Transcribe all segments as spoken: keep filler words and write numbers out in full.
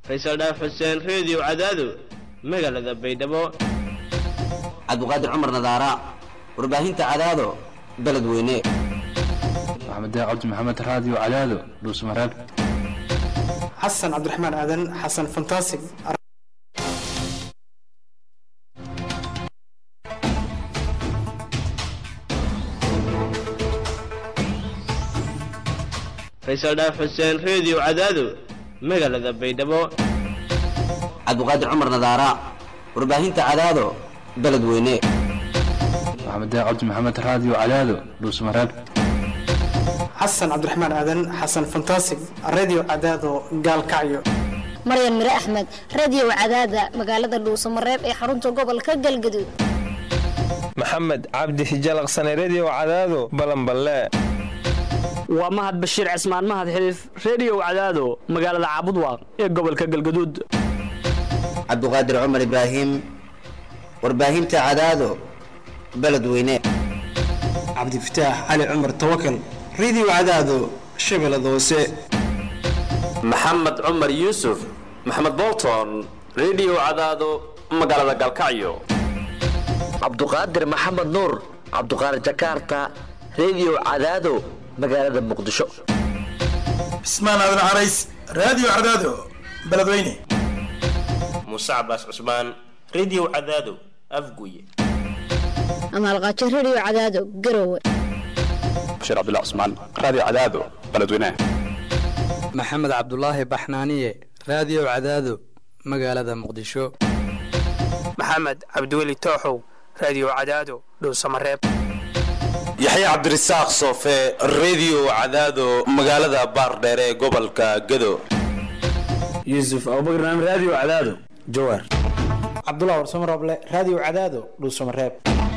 Faysal Dhaaf Xuseen Radio Cadaado magaalada Baydhabo. Cabduqaadir Cumar Nadaara warbaahinta Cadaado beledweyne. Maxamed Cabdi Maxamed Radio Cadaado Dhuusamareeb. Xasan Cabdiraxmaan Aadan Xasan Fantastic. Faysal Dhaaf Xuseen Radio Cadaado magaalada Baydhabo. Cabduqaadir Cumar Nadaara warbaahinta Cadaado beledweyne. Maxamed Cabdi Maxamed Radio Cadaado Dhuusamareeb. Xasan Cabdiraxmaan Aadan Xasan Fantastic Radio Cadaado Gaalkacyo. Maryam Mire Ahmed Radio Cadaada magaalada Dhuusamareeb ee xarunta gobolka Galgaduud. Maxamed Cabdi Hijalaqsan Radio Cadaado Balanballe. waa Mahad Bashiir Cismaan Mahad Xiriif Radio Cadaado magaalada Caabudwaaq ee gobolka Galgaduud. Cabduqaadir Cumar Ibraahim warbaahinta Cadaado beledweyne. Cabdi Fataax Ali Cumar Tawakkal Radio Cadaado Shabeellada Hoose. Maxamed Cumar Yuusuf Maxamed Bolton Radio Cadaado magaalada Galkacyo. Cabduqaadir Maxamed Nuur Cabduqaadir Jakarta Radio Cadaado magaalada Muqdisho. Ismaan Aadan Carays Radio Cadaado beledweyne. Musa Abbas Usman Radio Cadaado Afguye. Amal Qaadir Radio Cadaado Garowe. Bashir Abdullah Usman Radio Cadaado beledweyne. Maxamed Cabdullaahi Baxnaaniye Radio Cadaado magaalada Muqdisho. Maxamed Cabdiweli Tooxow Radio Cadaado Dhuusamareeb. Yaxya Cabdirasaaq Soofe Radio Cadaado magaalada Baardheer ee gobolka Gado. Yusuf Abubakar Radio Cadaado Jowhar. Cabdullah Warsamo Roble Radio Cadaado Dhuusamareeb.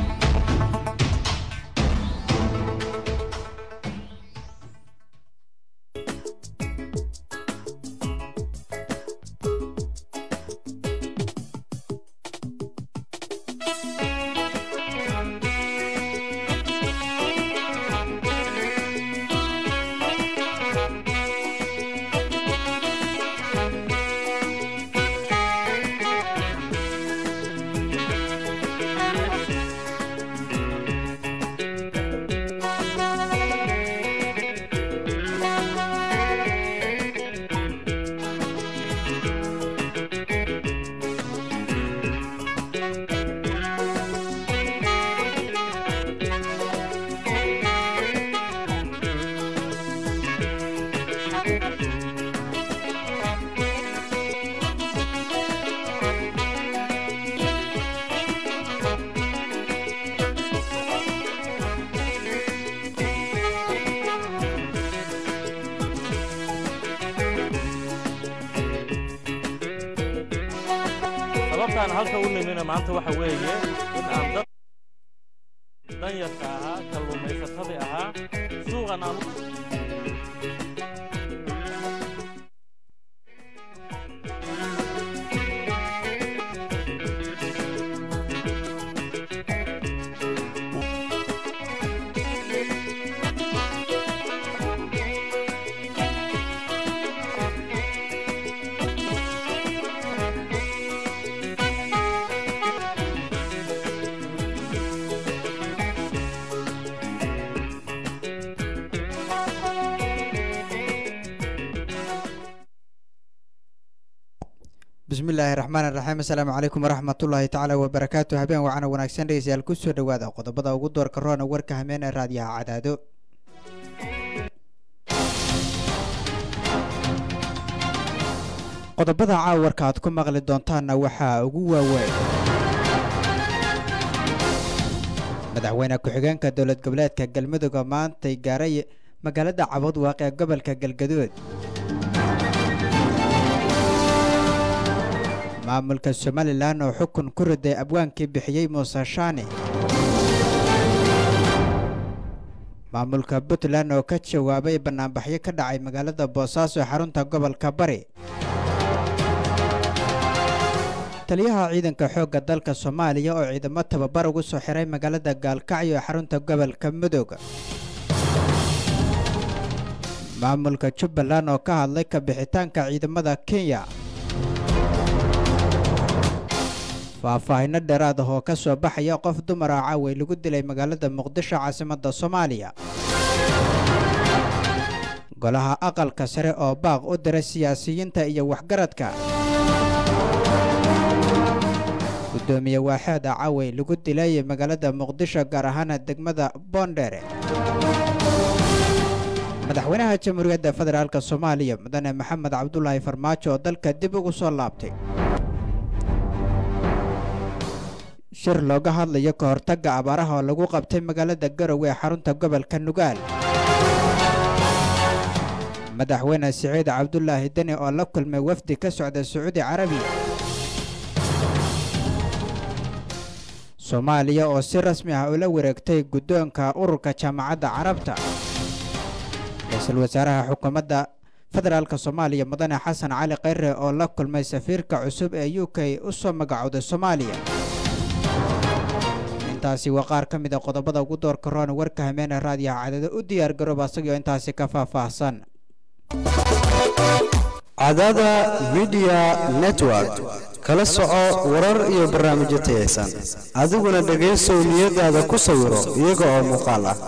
halka u nimina maanta waxa weeye in aan dad danyarka ahaa kalluumaysatada ahaa suuqan aan بسم الله الرحمن الرحيم السلام عليكم ورحمة الله تعالى وبركاته هبين وعنا ونكسن رئيسيال كسو دوادا قطبدا ugu door karoona warka hameen ee raadiyaha Cadaado qodobada caawarka aad ku maqli doontaana waxa ugu waaweyn madaxweyne ku-xigeenka dowlad goboleedka Galmudug maanta gaaray magaalada Caabudwaaq ee gobolka Galgaduud maamulka Somaliland oo xukun ku riday abwaankii bixiyay Muuse Shaani maamulka Puntland oo ka jawaabay banaanbaxyo ka dhacay magaalada Boosaaso xarunta gobolka Bari taliyaha ciidanka xoogga dalka Soomaaliya oo ciidamo tababar ugu soo xiray magaalada Gaalkacyo ee xarunta gobolka Mudug maamulka Jubbaland oo ka hadlay ka bixitaanka ciidamada Kenya faahfaahino dheeraad ah oo ka soo baxaya qof dumar ah caaway lagu dilay magaalada muqdisho caasimadda soomaaliya golaha aqalka sare oo baaq u diray siyaasiyiinta iyo waxgaradka gudoomiye waaxeed ah caaway lagu dilay magaalada muqdisho gaar ahaan degmada boondheere madaxweynaha jamhuuriyadda federaalk soomaaliya mudane maxamed cabdulaahi farmaajo oo dalka dib ugu soo laabtay shir looga hadlayo ka hortagga abaaraha oo lagu qabtay magaalada garowe ee xarunta gobolka nugaal madaxweyne siciid cabdulaahi deni oo la kulmay wafdi ka socda sacuudi carabiya soomaaliya oo si rasmi ah ula wareegtay guddoonka ururka jaamacadda carabta ra-iisul wasaaraha xukuumadda federaalk soomaaliya mudane xasan cali khayre oo la kulmay safiirka cusub ee u k u soo magacowday soomaaliya intaasi waa qaar ka mid a qodobada ugu doorka roon warka hameene raadiyaha cadada u diyaar garooba asagoo intaasi ka faahfaahsan cadada media network kala soco warar iyo barnaamijyo tayaysan adiguna dhegaysow niyadaada ku sawiro iyaga oo muuqaal ah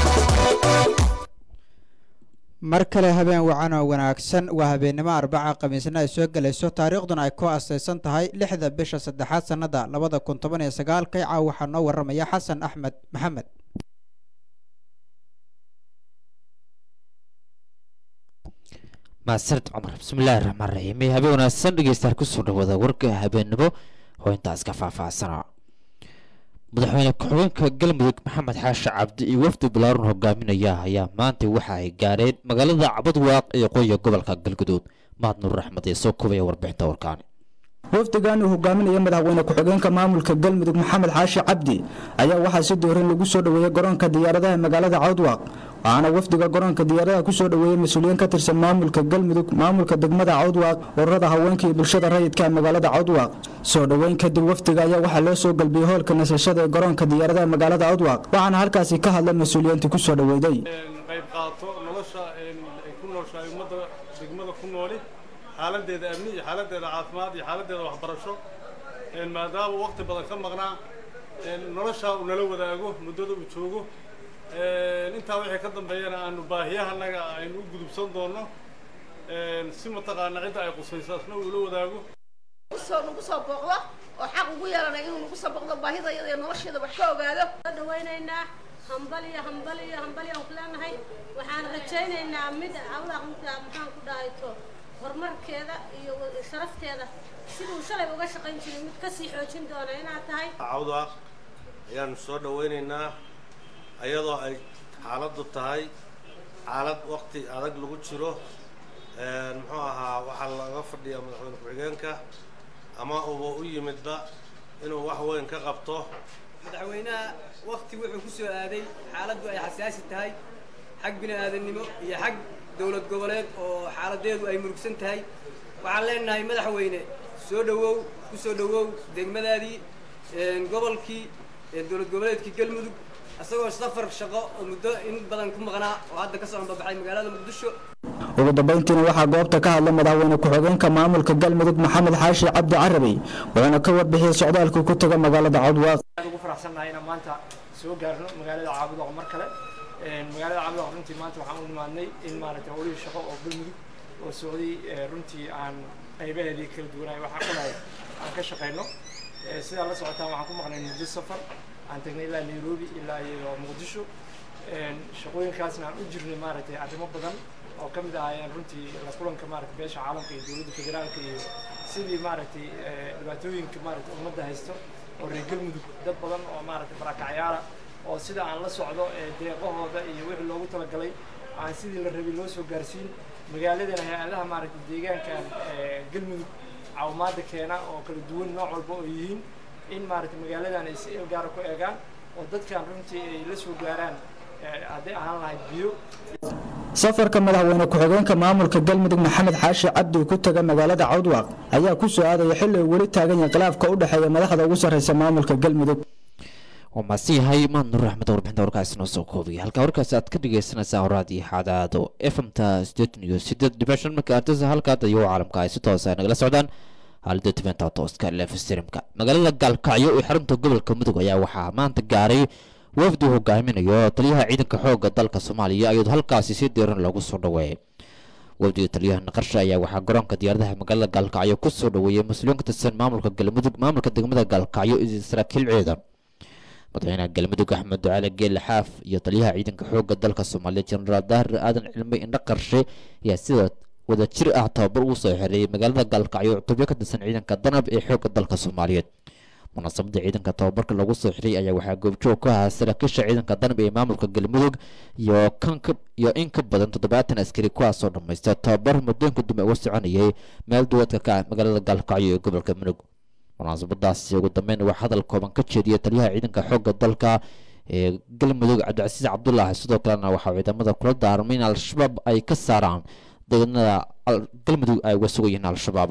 mar kale habeen wacan oo wanaagsan waa habeennimo arbaca khamiisna ay soo gelayso taariikhduna ay ku asaysan tahay lixda bisha saddexaad sannada labada kun toban iyo sagaalka caaw waxaa noo waramaya xasan axmed maxamed maasard cumar bismillaahi raxmaan raxiim habeen wanaagsan dhegeystayaal kusoo dhawaada warka habeennimo oo intaas ka faahfaahsana madaxweyne ku-xigeenka galmudug maxamed xaashi cabdi iyo wafdi balaaran hogaaminaya ayaa maanta waxa ay gaareen magaalada cabadwaaq ee qoya gobolka galguduud mahad nuur axmed ee soo koobaya warbixinta warkaani wafdigan uu hogaaminaya madaxweyne ku-xigeenka maamulka galmudug maxamed xaashi cabdi ayaa waxaa si dooran lagu soo dhaweeyey garoonka diyaaradaha magaalada cabadwaaq waxaana wafdiga garoonka diyaaradaha kusoo dhaweeyey mas-uuliyiin ka tirsan maamulka galmudug maamulka degmada cabadwaaq ururada haweenka iyo bulshada rayidka ee magaalada cabadwaaq soo dhaweyn kadib wafdiga ayaa waxaa loo soo galbiyey hoolka nasashada ee garoonka diyaaradaha magaalada cabadwaaq waxaana halkaasi ka hadlay mas-uuliyiintii kusoo dhaweeyey qayb qaato nolosha ay ku nooshahay ummadda degmada ku nooli xaaladeeda amni iyo xaaladeeda caafimaad iyo xaaladeeda waxbarasho maadaama waqti badan ka maqnaa nolosha uu nala wadaago muddada uu joogo intaa wixii ka dambeeyana aanu baahiyahanaga aynu u gudubsan doono si mataqaana cidda ay qusaysaasna uu la wadaago soo nagu soo booqdo oo xaq ugu yeelanay inuu nagu soo booqdo baahida iyada iyo nolosheeda wax ka ogaado dhawaynaynaa hambaliya hambaliya hambaliya aan ku leenahay waxaan rajaynaynaa mid awlaaq maxaan ku dhahayto horumarkeeda iyo sharafteeda siduu shalay uga shaqayn jiray mid ka sii xoojin doona inaad tahay cabadwaaq ayaanu soo dhawaynaynaa ayadoo ay xaaladdu tahay xaalad waqti adag lagu jiro muxuu ahaa waxaa laga fadhiya madaxweyne ku-xigeenka ama uba u yimidba inuu wax weyn ka qabto madaxweynaha waqti wuxuu ku soo aaday xaaladdu ay xasaasi tahay xag bini-aadannimo iyo xag dowlad goboleed oo xaaladeedu ay murugsan tahay waxaan leenahay madaxweyne soo dhawow ku soo dhawow degmadaadii gobolkii dowlad goboleedkii galmudug asagoo safar shaqo oo muddo in badan ku maqnaa oo hadda ka soo anbabaxay magaalada muqdisho ugu dambeyntiina waxaa goobta ka hadlay madaxweyne ku-xigeenka maamulka galmudug maxamed xaashi cabdi carabi wuxuuna ka warbixiyey socdaalku ku taga magaalada cabadwaaq ugu faraxsannahay inaan maanta soo gaarno magaalada cabadwaaq mar kale magaalada cabadwaaq runtii maanta waxaan u nimaadnay in maaragtay howlihii shaqo oo galmudug oo socday runtii aan qaybaheedii kala duwanaay waxaan qolahay aan ka shaqayno sidaa la socotaan waxaan ku maqnay muddo safar aan tagnay ilaa nairobi ilaa iyo muqdisho shaqooyinkaasna aan u jirnay maaragtay arrimo badan oo ka mid ahaayeen runtii la kulanka maaragtay beesha caalamka iyo dowladda federaalka iyo sidii maaragtay dhibaatooyinka maaragtay ummadda haysto oo reer galmudug dad badan oo maaragtay barakacyaala oo sida aan la socdo deeqahooda iyo wixii loogu talagalay aan sidii la rabay loo soo gaarsiin magaaladana hay-adaha maaragtay deegaankan galmudug caawimaada keena oo kala duwan nooc walba oo yihiin in maaragtay magaaladan ay si il gaara ku eegaan oo dadkan runtii ay la soo gaaraan hadday ahaan lahayd biyo safarka madaxweyne ku-xigeenka maamulka galmudug maxamed xaashi cabdi ku taga magaalada cabadwaaq ayaa ku soo aadaya xilli uu weli taagan yahay khilaafka u dhexeeya madaxda ugu sarreysa maamulka galmudug waa maasi yahay mahad nuur axmed warbixinta warkaasi noo soo koobaya halka warkaasi aad ka dhegeysanaysaa horaadii xadaado f m ta sideetan iyo sideed dhibic shan marka artisa halkaad iyo caalamka ay si toosa nagala socdaan haalida tibanta tooska lefstreamka magaalada gaalkacyo ee xarunta gobolka mudug ayaa waxaa maanta gaaray wafdi hogaaminayo taliyaha ciidanka xoogga dalka Soomaaliya iyadoo halkaasi si diiran lagu soo dhaweeyay wafdiga taliyaha naqarsha ayaa waxaa garoonka diyaaradaha magaalada gaalkacyo ku soo dhaweeyay mas'uuliyiin ka tirsan maamulka galmudug maamulka degmada gaalkacyo iyo saraakiil ciidan madaxweynaha galmudug axmed ducaale geelle xaaf iyo taliyaha ciidanka xoogga dalka Soomaaliya jenaraal daahir aadan cilmi indha qarshe ayaa sida wada jir ah tababar ugu soo xiriyay magaalada gaalkacyo cutubyo ka tirsan ciidanka danab ee xoogga dalka Soomaaliyeed munaasabada ciidanka tababarka lagu soo xiray ayaa waxaa goobjoog ka ahaa saraakiisha ciidanka danab ee maamulka galmudug iyo kanka iyo in ka badan toddobaatan askari kuwaas oo dhamaystay tababar muddooyinka dambe uga soconayay meel duwadka ka ah magaalada gaalkacyo ee gobolka mudug munaasabadaasi ugu dambeyn waxaa hadal kooban ka jeediyay taliyaha ciidanka xoogga dalka ee galmudug cabdicasiis cabdullaahi sidoo kalena waxaa ciidamada kula daarmay in al-shabaab ay ka saaraan deegaanada galmudug ay uga sugayeen al-shabaab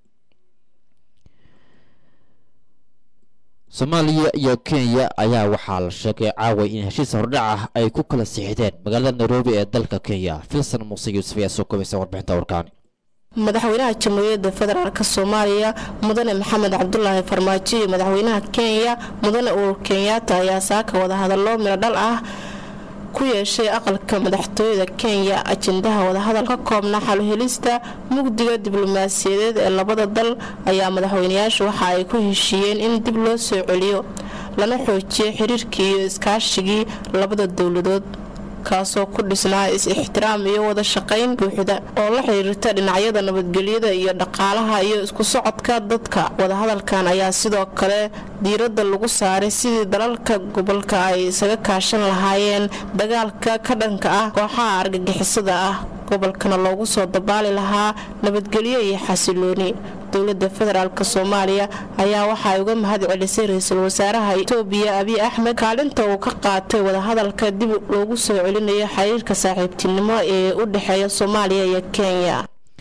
Soomaaliya iyo Kenya ayaa waxaa la sheegay caaway in heshiis hordhac ah ay ku kala siixdeen magaalada Nairobi ee dalka Kenya Filsan Muuse Yuusuf ayaa soo koobay warbixinta warkaan madaxweynaha jamhuuriyadda federaalka Soomaaliya mudane maxamed cabdullaahi farmaajo iyo madaxweynaha Kenya mudane Uhuru Kenyatta ayaa saaka wada hadallo meel dhal ah ku yeeshay aqalka madaxtooyada Kenya ajendaha wada hadal ka koobna xal helista mugdiga diblomaasiyadeed ee labada dal ayaa madaxweynayaashu waxa ay ku heshiiyeen in dib loo soo celiyo lana xoojiyo xiriirkii iyo iskaashigii labada dawladood kaasoo ku dhisnaa is-ixtiraam iyo wada shaqayn buuxda oo la xiriirta dhinacyada nabadgelyada iyo dhaqaalaha iyo isku socodka dadka wada hadalkan ayaa sidoo kale diiradda lagu saaray sidii dalalka gobolka ay isaga kaashan lahaayeen dagaalka ka dhanka ah kooxaha argagixisada ah gobolkana loogu soo dabaali lahaa nabadgelyo iyo xasilooni dowladda federaalka Soomaaliya ayaa waxa ay uga mahad celisay ra'iisul wasaaraha Itoobiya Abiy Ahmed kaalinta uu ka qaatay wada hadalka dib loogu soo celinayo xiriirka saaxiibtinimo ee u dhaxeeya Soomaaliya iyo Kenya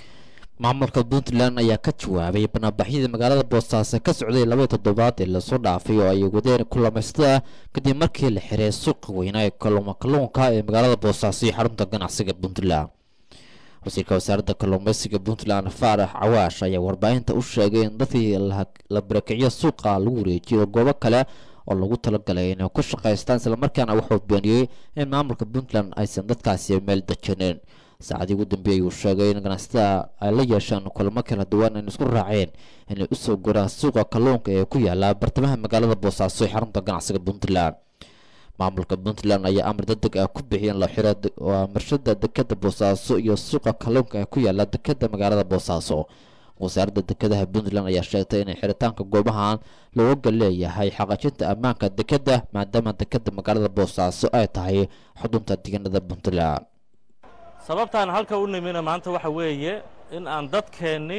maamulka Puntland ayaa ka jawaabay banaanbaxyada magaalada Boosaaso ka socday laba toddobaad ee la soo dhaafay oo ay wadeen kulamaystada kadib markii la xiray suuqa weyn ee kalluunka ee magaalada Boosaaso ee xarunta ganacsiga Puntland wasiirka wasaaradda kalluumaysiga Puntland Faarax Cawaash ayaa warbaahinta u sheegay in dadkii la barakiciyo suuqa lagu wareejiyo goobo kale oo lagu talagalay inay ku shaqaystaan isla markaana wuxuu beeniyay in maamulka Puntland aysan dadkaasi meel dejineen saacadii ugu dambeeyay uu sheegay in ganacsatada ay la yeeshaan kulamo kala duwan in isku raaceen inay u soo guraan suuqa kalluunka ee ku yaala bartamaha magaalada Boosaaso ee xarunta ganacsiga Puntland maamulka Puntland ayaa amar degdeg ah ku bixiyay la xiro marshada dekada Boosaaso iyo suuqa kalluunka ee ku yaala dekada magaalada Boosaaso wasaaradda dekadaha Puntland ayaa sheegtay in xiritaanka goobahan looga leeyahay xaqajinta ammaanka dekada maadaama dekada magaalada Boosaaso ay tahay xudunta deegaanada Puntland sababtaan halka u nimina maanta waxa weeye in aan dadkeenni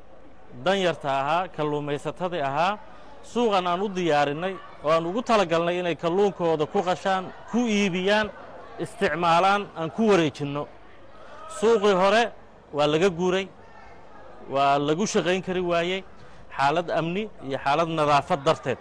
danyarta ahaa kalluumaysatada ahaa suuqan aan u diyaarinay oo aan ugu talagalnay inay kalluunkooda ku qashaan ku iibiyaan isticmaalaan aan ku wareejinno suuqii hore waa laga guuray waa lagu shaqayn kari waayey xaalad amni iyo xaalad nadaafad darteed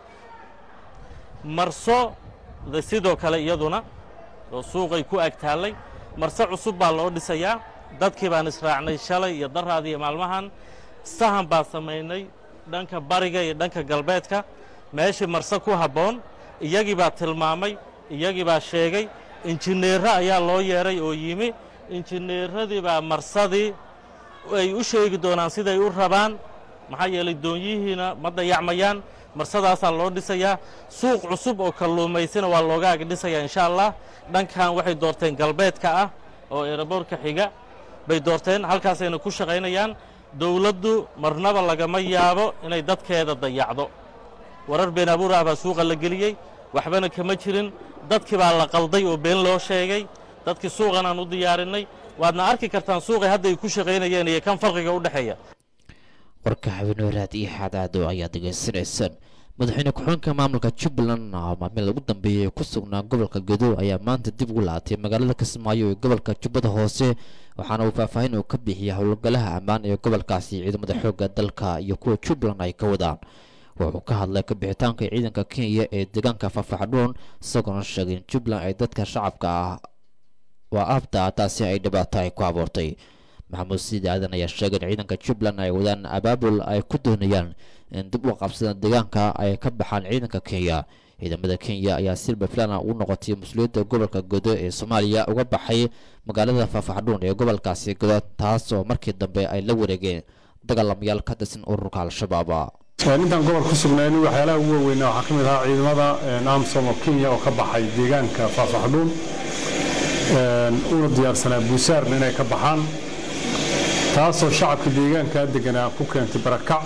marso sidoo kale iyaduna oo suuqay ku agtaallay marse cusub baa loo dhisayaa dadkii baan israacnay shalay iyo daraad iyo maalmahan sahan baan samaynay dhanka bariga iyo dhanka galbeedka meeshii marse ku habboon iyagii baa tilmaamay iyagii baa sheegay injineerro ayaa loo yeeray oo yimi injineerradii baa marsadii ay u sheegi doonaan siday u rabaan maxaa yeelay doonyihiina ma dayacmayaan marsadaasaa loo dhisayaa suuq cusub oo kalluumaysina waa looga ag dhisayaa insha allah dhankan waxay doorteen galbeedka ah oo eeraboorka xiga bay doorteen halkaasayna ku shaqaynayaan dawladdu marnaba lagama yaabo inay dadkeeda dayacdo warar been abuur ah baa suuqa la geliyey waxbana kama jirin dadkii baa la qalday oo been loo sheegay dadkii suuqan aan u diyaarinay waadna arki kartaan suuqay hadda ay ku shaqaynayeen iyo kan farqiga u dhexeeya warka habeenooraad iyo xadaado ayaa degeysanaysaan madaxweyne ku-xigeenka maamulka Jubbaland maamul ugu dambeeyay ku sugnaa gobolka Gedo ayaa maanta dib ugu laatay magaalada Kismaayo ee gobolka Jubbada Hoose waxaana uu faahfaahin uu ka bixiyay howlgalaha ammaan ee gobolkaasi ciidamada xoogga dalka iyo kuwa Jubbaland ay ka wadaan wuxuu ka hadlay ka bixitaanka ciidanka Kenya ee deegaanka Fafaxdhoon isagoo sheegay in Jubbaland ay dadka shacabka ah waa abta taasi ay dhibaato ay ku abuurtay maxamuud siidi aadan ayaa sheegay in ciidanka jubbaland ay wadaan abaabul ay ku doonayaan in dib u qabsadaan deegaanka ay ka baxaan ciidanka kenya ciidamada kenya ayaa silba filana u noqotay mas-uuliyadda gobolka godo ee soomaaliya uga baxay magaalada faafaxdhuun ee gobolkaasi godo taas oo markii dambe ay la wareegeen dagaalamayaal ka tirsan ururka al-shabaab intaan gobol ku sugnayn waxyaalaha ugu waaweynaa waxaa ka mid ahaa ciidamada amsom oo kenya oo ka baxay deegaanka faafaxdhuun una diyaarsanaa buusaarna inay ka baxaan taasoo shacabka deegaanka deganaa ku keentay barakac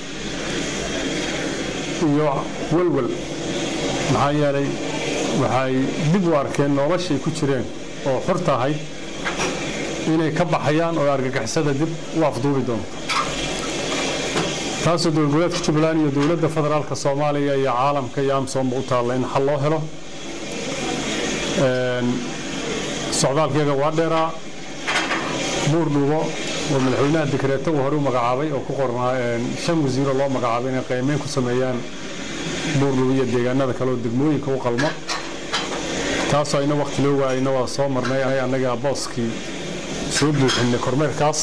iyo walwal maxaa yeelay waxay dib u arkeen noloshay ku jireen oo xurta ahayd inay ka baxayaan oo argagixisada dib u afduubi doonto taasoo dowlad goboleedka jubbaland iyo dowladda federaalka soomaaliya iyo caalamka iyo amsom u taalla in xal loo helo socdaalkeega waa dheeraa buurdhuubo oo madaxweynaha dekreeto uu hore u magacaabay oo ku qornaa shan wasiiro loo magacaabay inay qiimeyn ku sameeyaan buurdhuubo iyo deegaanada kale oo degmooyinka u qalmo taasoo ayna waqti loo waayayna waa soo marnay annaga booskii soo buuxinay kormeerkaas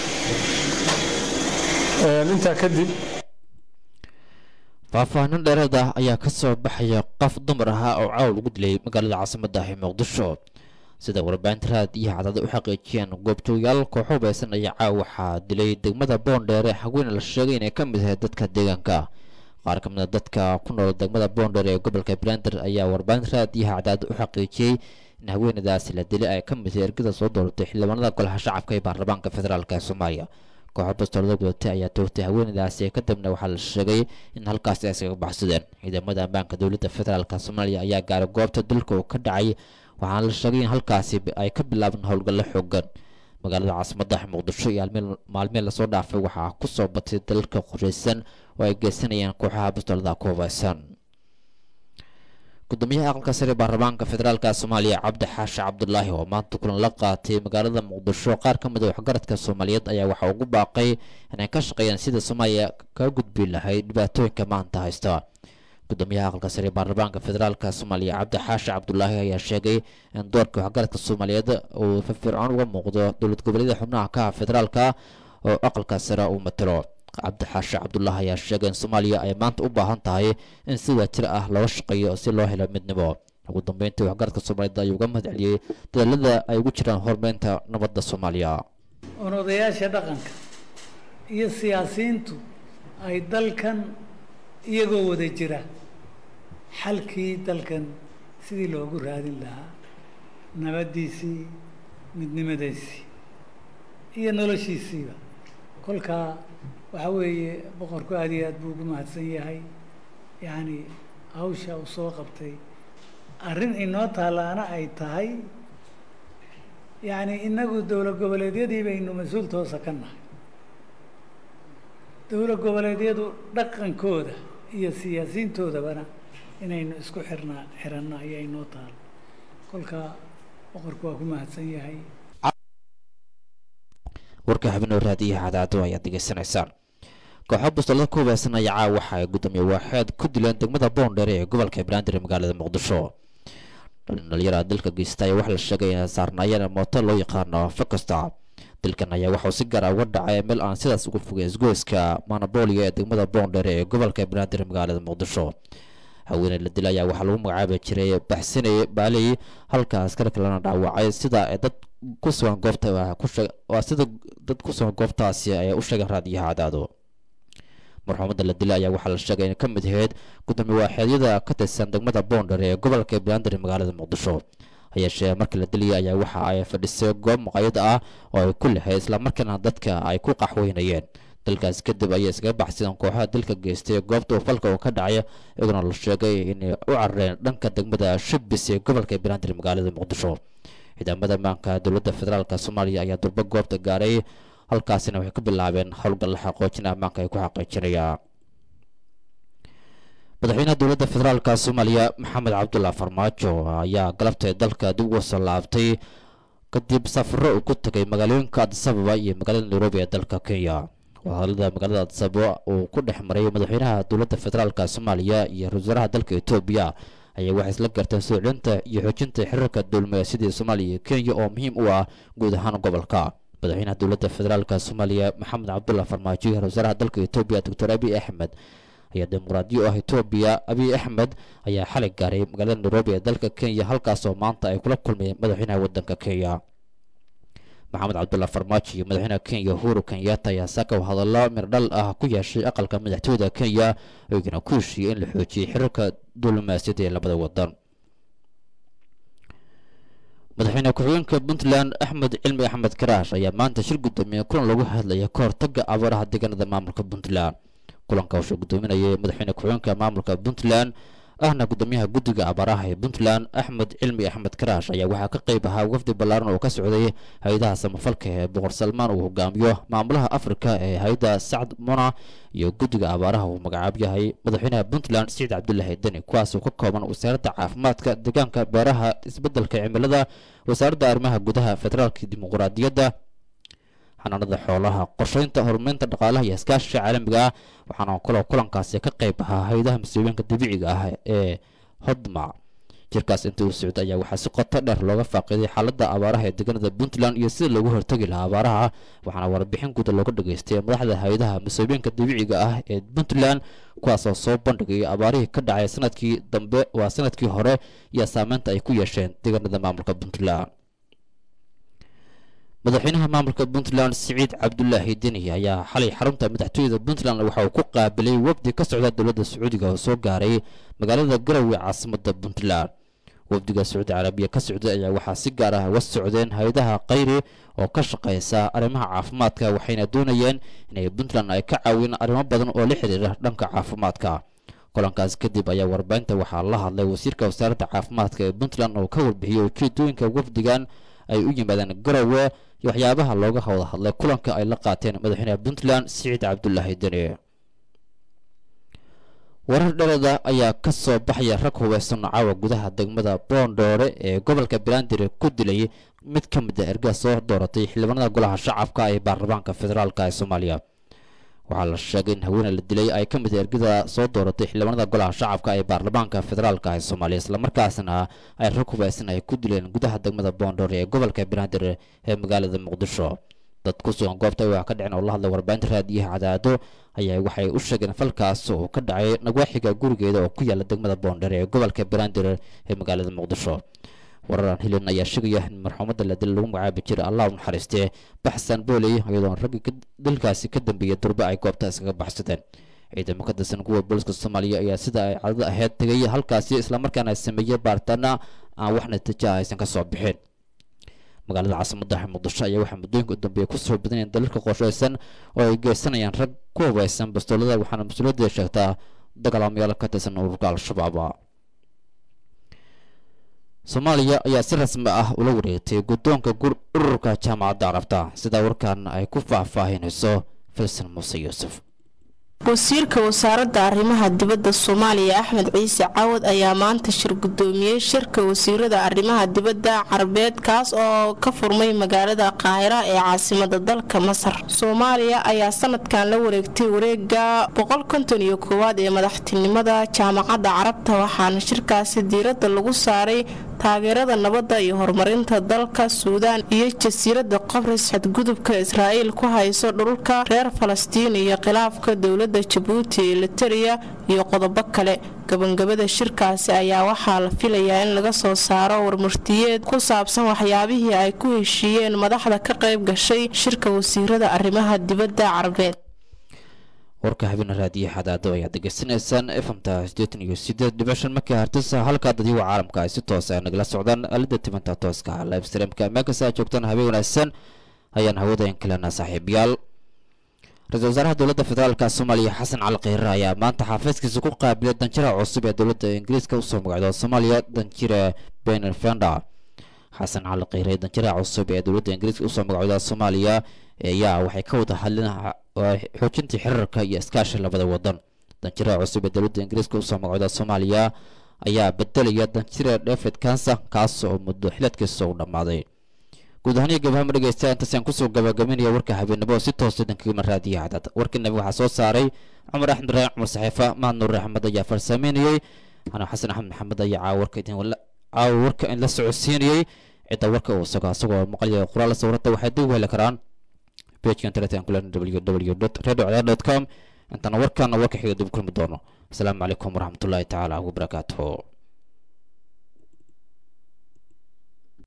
intaa kadib faahfaahin dheeraad ah ayaa ka soo baxaya qof dumar ahaa oo caawl ugu dilay magaalada caasimadda ah ee muqdisho sida warbaahinta raad iyo cadada u xaqiijiyeen goobjoogayaal kooxo hubaysan ayaa caaw waxaa dilay degmada boondheer ee haween la sheegay inay ka mid ahayd dadka deegaanka qaar ka mid a dadka ku nool degmada boondheer ee gobolka brander ayaa warbaahinta raad iyo cadada u xaqiijiyey in haweenadaasi la dilay ay ka mid ahayd ergada soo dooratay xildhibaanada golaha shacabka ee baarlamaanka federaalk ee soomaaliya kooxo bastoolada gudatay ayaa toogtay haweenadaasi kadibna waxaa la sheegay in halkaasi ay iskaga baxsadeen ciidamada ammaanka dowladda federaalk soomaaliya ayaa gaaray goobta dilka uu ka dhacay waxaana la sheegay in halkaasi ay ka bilaabeen howlgallo xoogan magaalada caasimadda muqdisho iyo maalmeen lasoo dhaafay waxaa ku soo batay dalalka qoreysan oo ay geysanayaan kooxaha bastoolada ku hubaysan gudoomiyaha aqalka sare baarlamaanka federaalk soomaaliya cabdi xaashi cabdulaahi oo maanta kulan la qaatay magaalada muqdisho qaar ka mid a waxgaradka soomaaliyeed ayaa waxaa ugu baaqay inay ka shaqeeyaan sida soomaaliya kaga gudbi lahayd dhibaatooyinka maanta haysta gudoomiyaha aqalka sare baarlamaanka federaalk soomaaliya cabdi xaashi cabdulaahi ayaa sheegay in doorka waxgaradka soomaaliyeed uu firfircoon uga muuqdo dowlad goboleedyada xubnaha ka federaalka oo aqalka sare uu matalo cabdi xaashi cabdulaahi ayaa sheegay in soomaaliya ay maanta u baahan tahay in si wadajir ah looga shaqeeyo si loo helo midnimo ugu dambeyntii waxgaradka soomaaliyeed ayuu uga mahad celiyey dadaalada ay ugu jiraan horumarinta nabadda soomaaliya odayaasha dhaqanka iyo siyaasiyiintu ay dalkan iyagoo wada jira xalkii dalkan sidii loogu raadin lahaa nabaddiisii midnimadiisii iyo noloshiisiiba kolkaa waxaa weeye boqorku aad iyo aad buu ugu mahadsan yahay yacni hawsha uu soo qabtay arrin inoo taalaana ay tahay yacni innagu dowlad goboleedyadii baynu mas-uul toosa ka nahay dowlad goboleedyadu dhaqankooda iyo siyaasiyiintoodabana inaynu isku xirnaa xiranno ayaa inoo taalo kolkaa boqorku waa ku mahadsan yahay warka habeenoo raadiyaha cadaado ayaad degeysanaysaan kooxo bastoolada ku hubaysan ayaa caaw waxa ay gudoomiye waaxeed ku dileen degmada boondheer ee gobolka banaadir magaalada muqdisho dhalinyarada dilka geystay waxaa la sheegay in saarnaayeen mooto loo yaqaano fakasta dilkan ayaa waxauu si gaar ah uga dhacay meel aan sidaas uga fogay isgoyska manabooliga ee degmada boondheer ee gobolka banaadir magaalada muqdisho haweeney la dilay ayaa waxaa lagu magacaabi jiray baxsanay baaley halka askari kalena dhaawacay sida dad ku sugan goobta waa sida dad ku sugan goobtaasi ay u sheegeen raadiyaha cadaado marxuumada la dilay ayaa waxaa la sheegay in ka mid ahayd gudoomiye waaxeedyada ka tirsan degmada boondheer ee gobolka banaadir magaalada muqdisho hayeeshee markii la diliyay ayaa waxa ay fadhisay goob maqaayad ah oo ay ku lahayd islamarkaana dadka ay ku qaxweynayeen dalkaas kadib ayay iskaga baxsadeen kooxaha dilka geystay goobta uu falka uu ka dhacay iyaguna la sheegay inay u carareen dhanka degmada shibis ee gobolka banaadir magaalada muqdisho ciidamada ammaanka dowladda federaalk soomaaliya ayaa durbo goobta gaaray halkaasina waxay ka bilaabeen howlgalla xaqoojina ammaanka ay ku xaqiijinayaan madaxweynaha dowladda federaalk soomaaliya maxamed cabdullaahi farmaajo ayaa galabtay dalka dib uga soo laabtay kadib safaro uu ku tagay magaalooyinka addis ababa iyo magaalada nairobi ee dalka kenya wadahadalada magaalada addis ababa uu ku dhex maray madaxweynaha dowladda federaalk soomaaliya iyo ra-iisul wasaaraha dalka etoobiya ayaa waxay isla garteen soo celinta iyo xoojinta xiriirka dowlmada sidii soomaaliya iyo kenya oo muhiim u ah guud ahaan gobolka madaxweynaha dowladda federaalka soomaaliya maxamed cabdulla farmaajo iyo wasaaraha dalka etoobiya doctor abiy axmed ayaa dimuqraadiyo ah etoobiya abiy axmed ayaa xalay gaaray magaalada nairobi ee dalka kenya halkaasoo maanta ay kula kulmayeen madaxweynaha waddanka kenya maxamed cabdulla farmaajo iyo madaxweynaha kenya uhuru kenyatta ayaa saaka hadallo mirdhal ah ku yeeshay aqalka madaxtooyada kenya iyagana ku heshiiyey in la xoojiyey xiriirka diblomaasiyadda ee labada wadan madaxweyne ku-xigeenka puntland axmed cilmi axmed karaash ayaa maanta shir guddoomiye kulan lagu hadlaya ka hortagga abaaraha deegaanada maamulka puntland kulanka wuxuu guddoominayay madaxweyne ku-xigeenka maamulka puntland ahna guddoomiyaha guddiga abaaraha ee puntland axmed cilmi axmed karaash ayaa waxaa ka qayb ahaa wafdi ballaaran oo ka socday hay-adaha samafalka ee boqor salmaan uu hogaamiyo maamulaha afrika ee hay-adda sacd muna iyo guddiga abaaraha uu magacaab yahay madaxweynaha puntland siciid cabdulaahi deni kuwaasoo ka kooban wasaaradda caafimaadka deegaanka beeraha isbeddelka cimilada wasaaradda arrimaha gudaha federaalka dimuqraadiyadda xanaanada xoolaha qorsheynta horumarinta dhaqaalaha iyo iskaashiga caalamiga ah waxaana kaloo kulankaasi ka qayb ahaa hay-adaha masiibooyinka dabiiciga ah ee hodma jirkaas intii uu socday ayaa waxaa si qoto dheer looga faaqiiday xaaladda abaaraha ee deegaanada puntland iyo sida loogu hortagi lahaa abaaraha waxaana warbixin guud looga dhageystay madaxda hay-adaha masiibooyinka dabiiciga ah ee puntland kuwaasoo soo bandhigay abaarihii ka dhacay sanadkii dambe waa sanadkii hore iyo saameynta ay ku yeesheen deegaanada maamulka puntland madaxweynaha maamulka puntland siciid cabdulaahi deni ayaa xalay xarunta madaxtooyada puntland waxa uu ku qaabilay wafdi ka socda dowladda sacuudiga oo soo gaaray magaalada garowe caasimadda puntland wafdiga sacuudi carabiya ka socday ayaa waxaa si gaar ah uga socdeen hay-adaha khayri oo ka shaqeysa arrimaha caafimaadka waxayna doonayeen inay puntland ay ka caawiyeen arrimo badan oo la xiriira dhanka caafimaadka kulankaas kadib ayaa warbaahinta waxaa la hadlay wasiirka wasaaradda caafimaadka ee puntland oo ka warbixiyey ujeedooyinka wafdigan ay u yimaadeen garowe iyo waxyaabaha looga wada hadlay kulanka ay la qaateen madaxweynaha puntland siciid cabdulaahi deni warar dhalada ayaa ka soo baxaya rag hubeysan caawa gudaha degmada boondhoore ee gobolka banaadir ku dilay mid ka mid ah ergaa soo dooratay xildhibaanada golaha shacabka ee baarlamaanka federaalka ee soomaaliya waxaa la sheegay in haweeney la dilay ay ka mid ah ergada soo dooratay xildhibaanada golaha shacabka ee baarlamaanka federaalka ee soomaaliya islamarkaasna ay rag hubeysan ay ku dileen gudaha degmada boondhoore ee gobolka banaadir ee magaalada muqdisho dad ku sugan goobta wax ka dhicin oo la hadlay warbaahinta raadiyaha cadaado ayaa waxay u sheegeen falkaas oo ka dhacay nagwaaxiga gurigeeda oo ku yaala degmada boondheer ee gobolka banaadir ee magaalada muqdisho wararaan hilan ayaa sheegaya in marxuumadda la dil lagu magacaabi jiray allah u naxariistee baxsan booley iyadoo raggii dalkaasi ka dambeeyay durbe ay goobta iskaga baxsadeen ciidamo ka tirsan kuwa booliska soomaaliya ayaa sida ay cadada ahayd tegay halkaasi islamarkaana sameeyey baaritaana aan wax natiijo ah aysan ka soo bixin magaalada caasimadda muqdisho ayaa waxaa muddooyinka u dambeeya ku soo badanayeen dalalka qorsheysan oo ay geysanayaan rag ku hubeysan bastoolada waxaana mas-uuliyadda sheegtaa dagaalamayaal ka tirsan ururka al-shabaab soomaaliya ayaa si rasmi ah ula wareegtay guddoonka ururka jaamacadda carabta sida warkan ay ku faahfaahinayso filsan muuse yuusuf wasiirka wasaaradda arrimaha dibadda Soomaaliya Axmed Ciise Caawad ayaa maanta shir gudoomiyay shirka wasiirada arrimaha dibadda Carbeed kaas oo ka furmay magaalada Qaahira ee caasimadda dalka Masar. Soomaaliya ayaa sanadkan la wareegtay wareegga boqol konton iyo koowaad ee madaxtinimada jaamacadda Carabta waxaana shirkaasi diiradda lagu saaray taageerada nabadda iyo horumarinta dalka Suudaan iyo jasiiradda Qabris xadgudubka Israa'iil ku hayso dhulka reer Falastiin iyo khilaafka dawladda Djibouti Eritrea iyo qodobo kale. gabagabada shirkaasi ayaa waxaa la filayaa in laga soo saaro warmurtiyeed ku saabsan waxyaabihii ay ku heshiiyeen madaxda ka qayb gashay shirka wasiirada arrimaha dibadda Carbeed. warka habeen raadiyo xadaado ayaa degeysanaysaan F M ta sideetan iyo sideed dhibic shan markii hartisa halka dadii caalamka ay si toos ah nagala socdaan alida tibanta tooska live streamka meesha joogtaan habeen wanaagsan ayaan hawada in kalena saaxiibayaal. ra-iisul wasaaraha dowladda federaalka Soomaaliya Xasan Cali Khayre ayaa maanta xafiiskiisa ku qaabilay danjiraha cusub ee dowladda Ingiriiska u soo magacdo Soomaaliya danjire Ben Fenda. Xasan Cali Khayre danjiraha cusub ee dowladda Ingiriiska u soo magacdo Soomaaliya ayaa waxay ka wada hadleen xoojinta xiriirka iyo iskaashiga labada wadan. danjiraha cusub ee dowladda Ingiriiska u soo magacdo Soomaaliya ayaa bedelaya danjire David Kansa kaas oo muddo xiladkiisa u dhamaaday. guud ahaan gabadha dhageysta inta saan ku soo gabagabeynaya warka habeenimo si toos ah dankiga raadiyaha cadad warkana waxa soo saaray Umar Axmed Raac Umar Saxiifa Maadnuur Axmed ayaa farsameynayay ana Xasan Axmed Maxamed ayaa warka idin wala warka in la socodsiinayay cida warka oo saga asagoo maqalaya qoraal sawirada waxay dib u heli karaan page-kan teletan kulan w w dot radio cadaado dot com intana warkaana warka xiga dib kulmi doono asalaamu calaykum waraxmatullaahi tacaala wabarakaatuhu